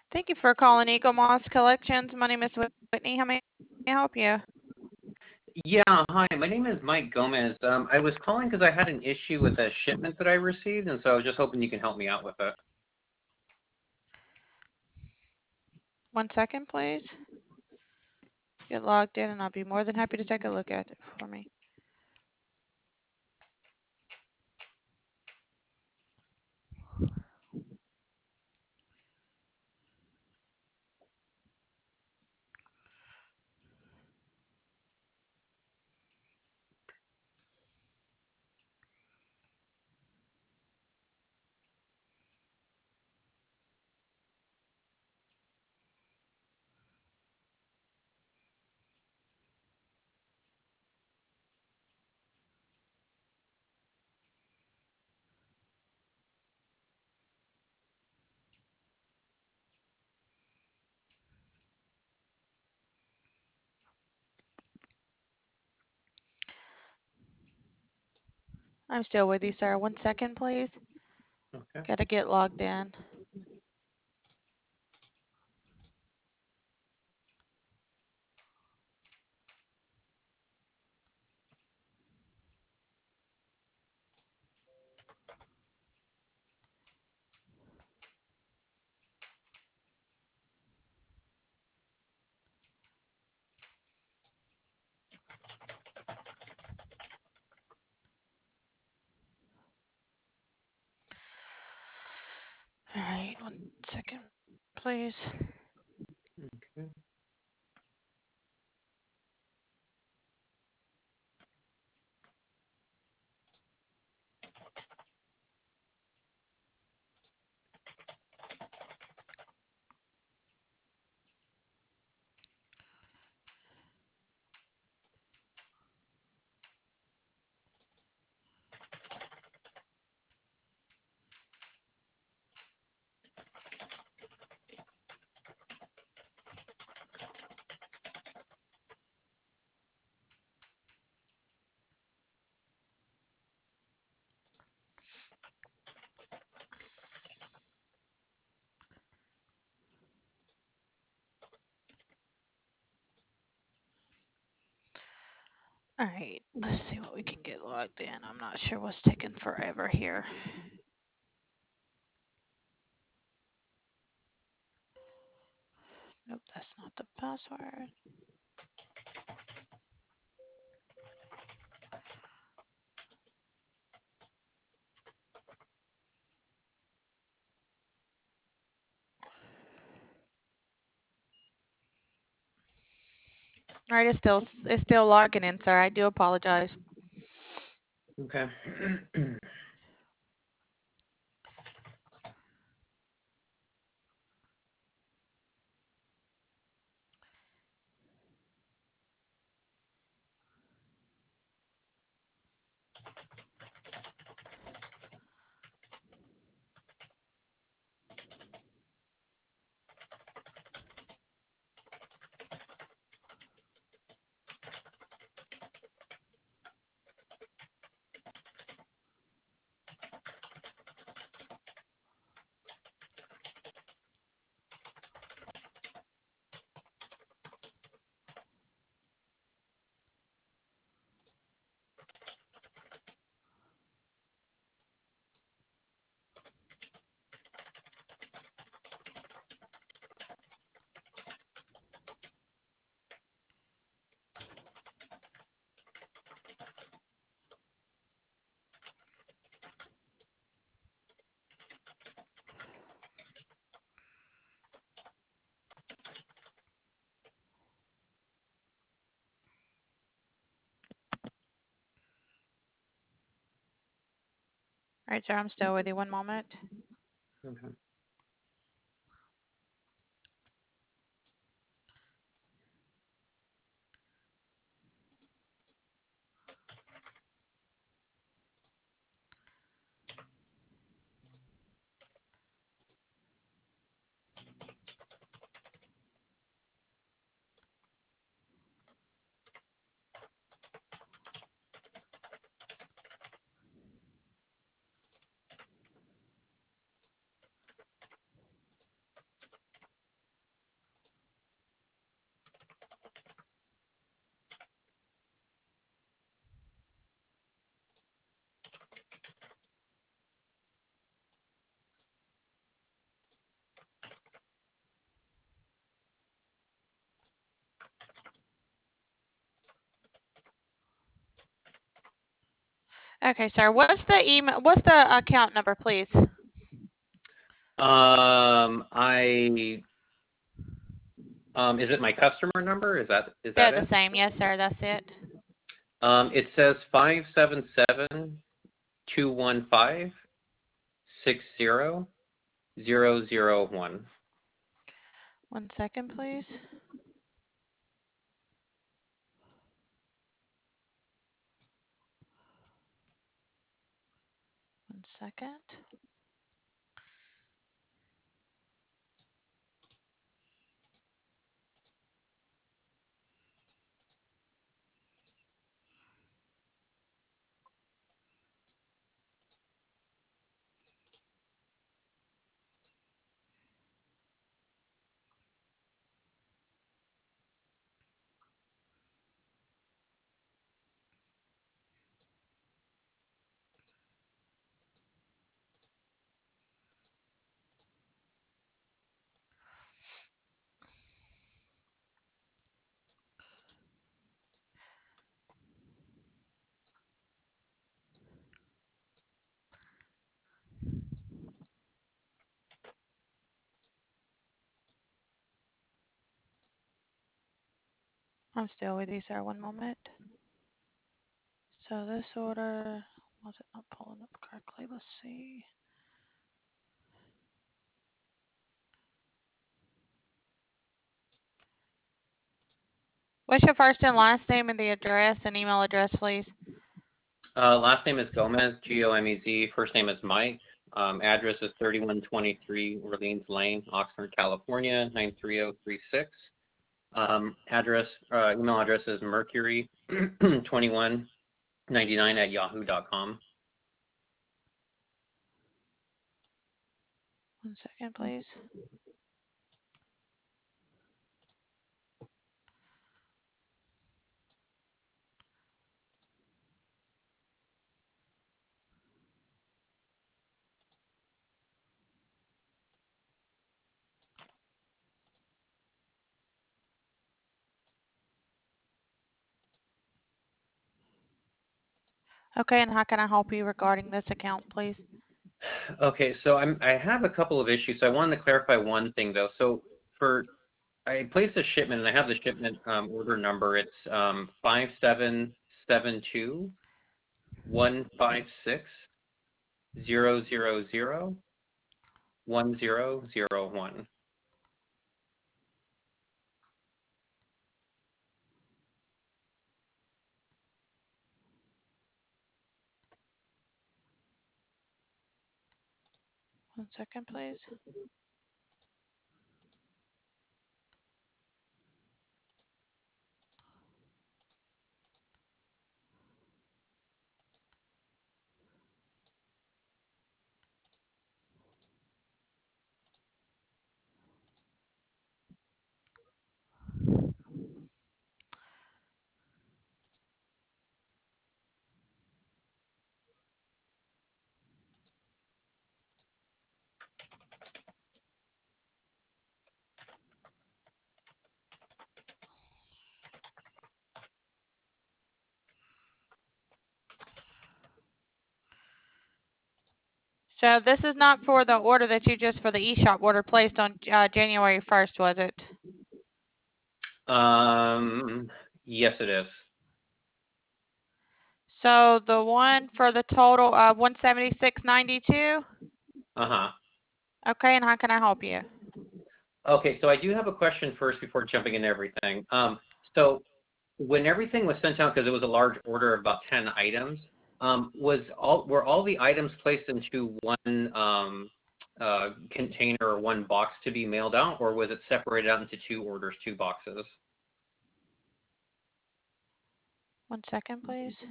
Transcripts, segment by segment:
Thank you for calling Eagle Moss Collections. My name is Whitney. How may I help you? Yeah, hi. My name is Mike Gomez. I was calling because I had an issue with a shipment that I received, and so I was just hoping you can help me out with it. 1 second, please. Get logged in, and I'll be more than happy to take a look at it for me. I'm still with you, sir. 1 second, please. Okay. Got to get logged in. All right, 1 second, please. Okay. All right, let's see what we can get logged in. I'm not sure what's taking forever here. Nope, that's not the password. All right, it's still logging in, sir. I do apologize. Okay. All right, sir, I'm still with you. 1 moment. Okay. Okay, sir. What's the email? What's the account number, please? Is it my customer number? Is that They're the it? same. Yes, sir. That's it. It says 577-215-60001. 1 second, please. One second. I'm still with you, sir. One moment. So this order, was it not pulling up correctly? Let's see. What's your first and last name and the address and email address, please? Last name is Gomez, Gomez. First name is Mike. Address is 3123 Orleans Lane, Oxnard, California, 93036. Email address is mercury2199@yahoo.com. 1 second, please. Okay, and how can I help you regarding this account, please? Okay, so I have a couple of issues. So I wanted to clarify one thing though. So I placed a shipment and I have the shipment order number. It's 5772-156-000-1001. 1 second, please. So this is not for the order that you just for the eShop order placed on January 1st, was it? Yes, it is. So the one for the total of 176.92. Uh-huh. Okay, and how can I help you? Okay, so I do have a question first before jumping into everything. So when everything was sent out, because it was a large order of about 10 items, were all the items placed into one container or one box to be mailed out, or was it separated out into two orders, two boxes? 1 second, please.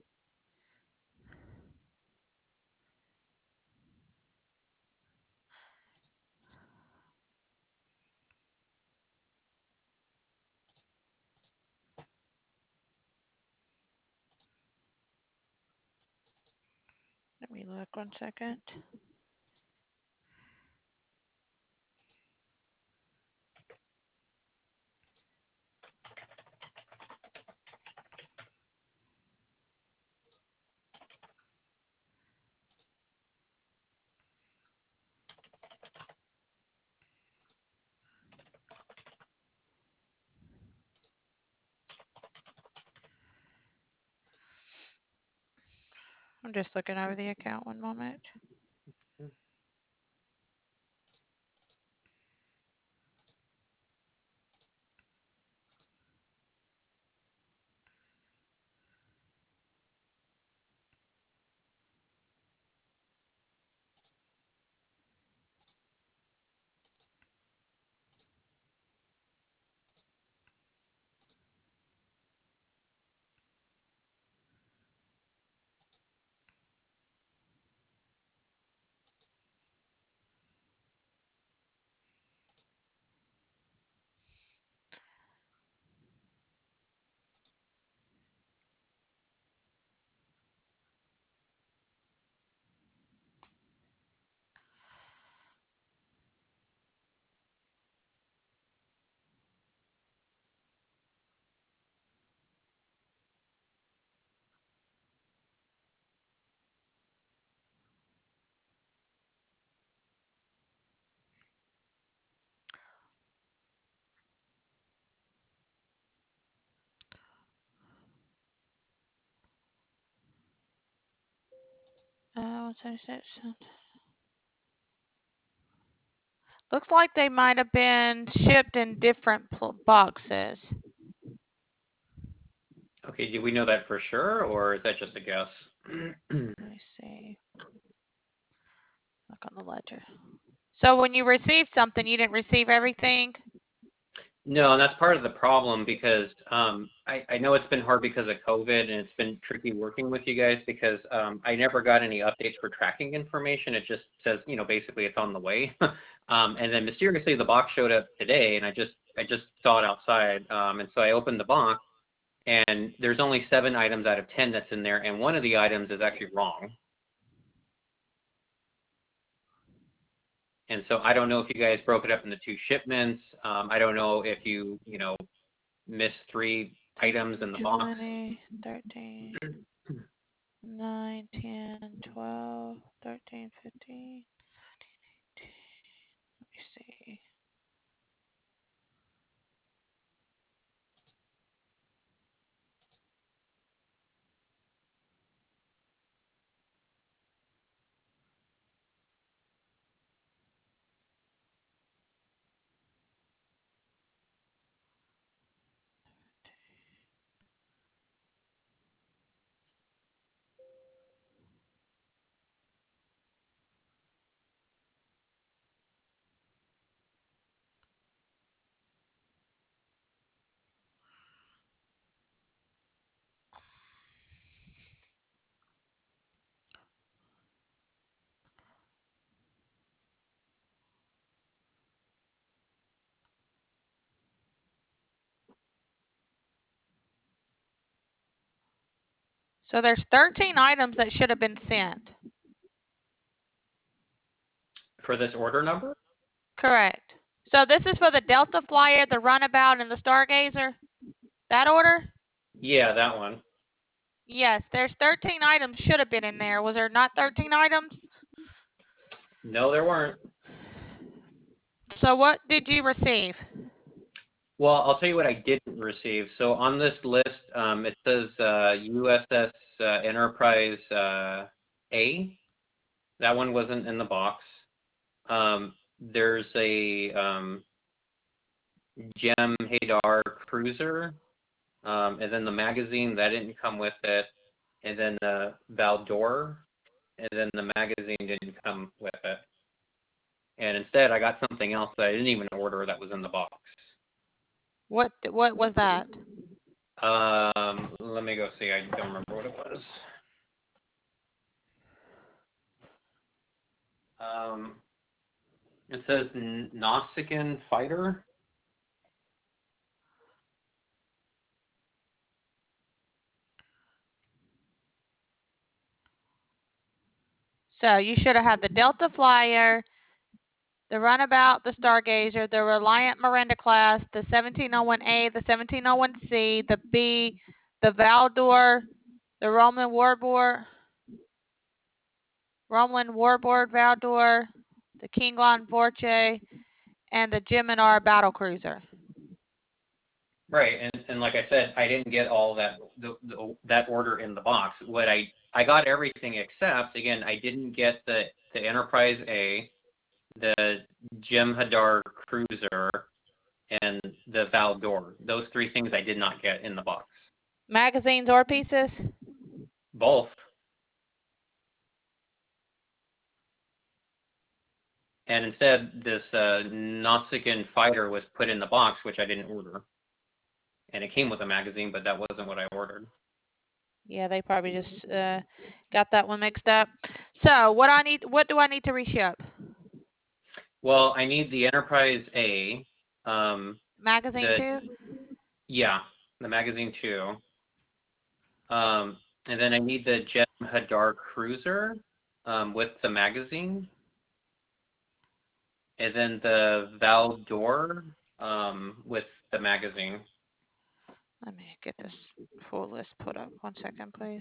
Let me look 1 second. I'm just looking over the account one moment. What's that? Looks like they might have been shipped in different boxes. Okay, do we know that for sure, or is that just a guess? Let me see. Look on the ledger. So when you received something, you didn't receive everything? No, and that's part of the problem because I know it's been hard because of COVID and it's been tricky working with you guys because I never got any updates for tracking information. It just says, you know, basically it's on the way. And then mysteriously the box showed up today and I just saw it outside. And so I opened the box and there's only 7 items out of 10 that's in there. And one of the items is actually wrong. And so I don't know if you guys broke it up into 2 shipments. I don't know if you know, missed 3 items in the 20, 13, 9, 10, 12, 13, 15. Let me see. So there's 13 items that should have been sent. For this order number? Correct. So this is for the Delta Flyer, the Runabout, and the Stargazer? That order? Yeah, that one. Yes, there's 13 items should have been in there. Was there not 13 items? No, there weren't. So what did you receive? Well, I'll tell you what I didn't receive. So on this list, it says USS Enterprise A. That one wasn't in the box. There's a Gem Hadar cruiser, and then the magazine that didn't come with it, and then the Valdor, and then the magazine didn't come with it. And instead, I got something else that I didn't even order that was in the box. What was that? Let me go see. I don't remember what it was. It says Nausicaan Fighter. So you should have had the Delta Flyer, the Runabout, the Stargazer, the Reliant Miranda class, the 1701A, the 1701C, the B, the Valdor, the Romulan Warboard Valdor, the Klingon Vorche, and the Geminar battlecruiser. Right, and like I said, I didn't get all that that order in the box. What I I got everything except, again, I didn't get the Enterprise A, the Jem'Hadar Cruiser, and the Valdor. Those three things I did not get in the box. Magazines or pieces? Both. And instead, this Nautican fighter was put in the box, which I didn't order. And it came with a magazine, but that wasn't what I ordered. Yeah, they probably just got that one mixed up. So what do I need to reship? Well, I need the Enterprise A. Magazine too? Yeah, the magazine too. And then I need the Jem'Hadar Cruiser with the magazine. And then the Valdor with the magazine. Let me get this full list put up. 1 second, please.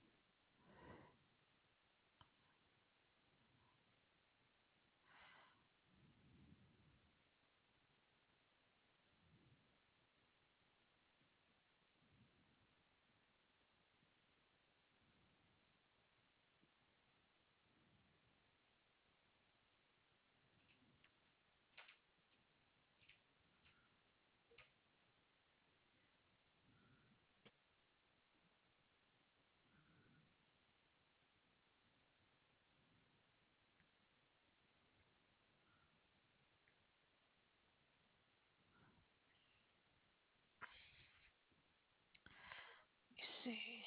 Let me see.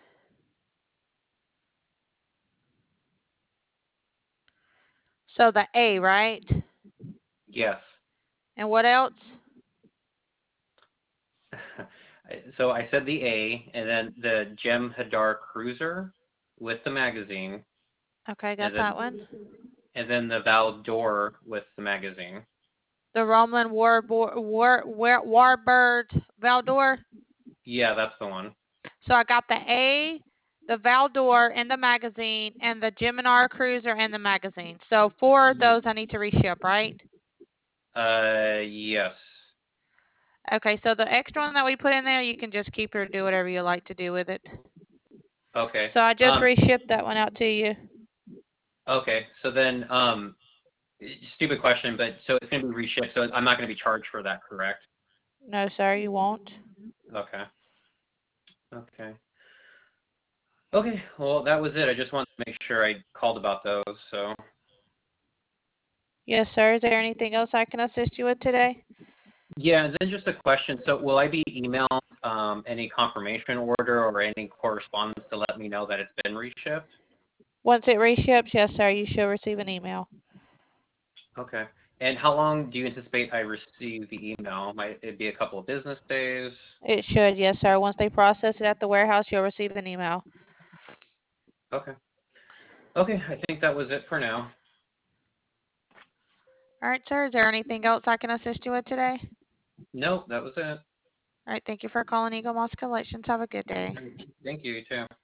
So the A, right? Yes. And what else? So I said the A, and then the Jem'Hadar Cruiser with the magazine. Okay, got that one. And then the Valdor with the magazine. The Romulan Warbird Valdor? Yeah, that's the one. So I got the A, the Valdor and the magazine, and the Gemini Cruiser and the magazine. So 4 of those I need to reship, right? Yes. Okay, so the extra one that we put in there, you can just keep or do whatever you like to do with it. Okay. So I just reshipped that one out to you. Okay, so then, stupid question, but so it's going to be reshipped, so I'm not going to be charged for that, correct? No, sir, you won't. Okay. Okay. Okay, well, that was it. I just wanted to make sure I called about those, so. Yes, sir. Is there anything else I can assist you with today? Yeah, and then just a question. So will I be emailed any confirmation order or any correspondence to let me know that it's been reshipped? Once it reships, yes, sir, you should receive an email. Okay. And how long do you anticipate I receive the email? Might it be a couple of business days? It should, yes, sir. Once they process it at the warehouse, you'll receive an email. Okay. Okay, I think that was it for now. All right, sir. Is there anything else I can assist you with today? Nope, that was it. All right, thank you for calling Eagle Moss Collections. Have a good day. Thank you, you too.